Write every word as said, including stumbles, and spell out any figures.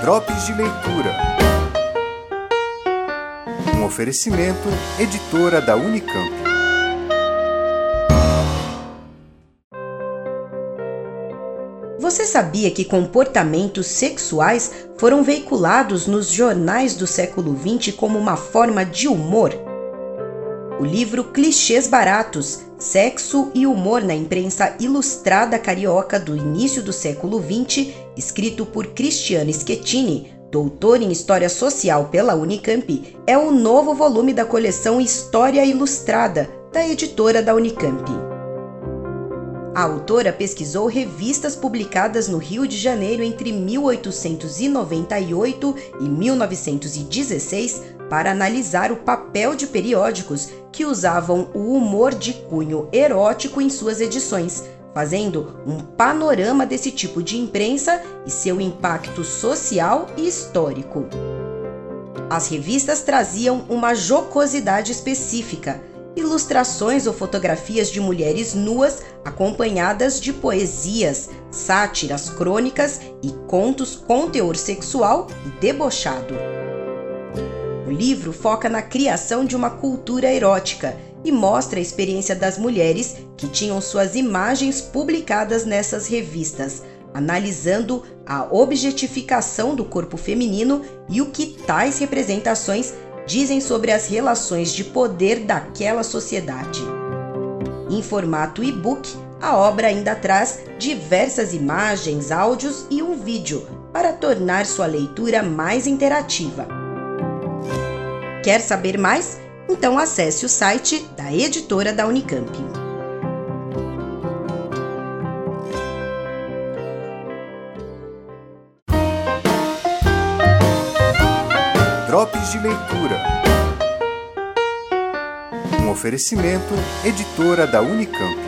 Drops de Leitura. Um oferecimento, editora da Unicamp. Você sabia que comportamentos sexuais foram veiculados nos jornais do século vinte como uma forma de humor? O livro Clichês Baratos, Sexo e Humor na Imprensa Ilustrada Carioca do início do século vinte, escrito por Cristiano Schettini, doutor em História Social pela Unicamp, é o novo volume da coleção História Ilustrada, da editora da Unicamp. A autora pesquisou revistas publicadas no Rio de Janeiro entre mil oitocentos e noventa e oito e mil novecentos e dezesseis para analisar o papel de periódicos que usavam o humor de cunho erótico em suas edições, fazendo um panorama desse tipo de imprensa e seu impacto social e histórico. As revistas traziam uma jocosidade específica, ilustrações ou fotografias de mulheres nuas acompanhadas de poesias, sátiras, crônicas e contos com teor sexual e debochado. O livro foca na criação de uma cultura erótica e mostra a experiência das mulheres que tinham suas imagens publicadas nessas revistas, analisando a objetificação do corpo feminino e o que tais representações dizem sobre as relações de poder daquela sociedade. Em formato e-book, a obra ainda traz diversas imagens, áudios e um vídeo para tornar sua leitura mais interativa. Quer saber mais? Então acesse o site da editora da Unicamp. Drops de Leitura. Um oferecimento, editora da Unicamp.